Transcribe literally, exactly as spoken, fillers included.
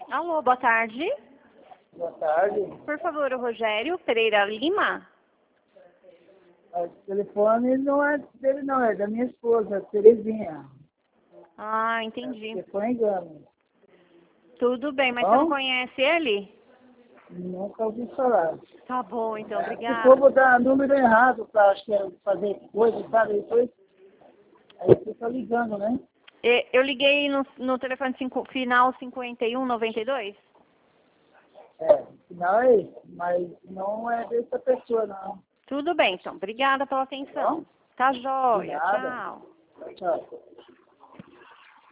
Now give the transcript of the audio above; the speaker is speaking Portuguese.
Alô, boa tarde. Boa tarde. Por favor, o Rogério Pereira Lima. O telefone não é dele não, é da minha esposa, Terezinha. Ah, entendi. Você foi engano. Tudo bem, mas Bom? você não conhece ele? Nunca ouvi falar. Tá bom, então, O obrigada. povo dá número errado para acho que é fazer coisa, sabe? Depois, aí você tá ligando, né? E- Eu liguei no, no telefone cinco, final cinquenta e um noventa e dois? É, não é isso, mas não é dessa pessoa, não. Tudo bem, então. Obrigada pela atenção. Bom? Tá De jóia. nada. Tchau. Tchau.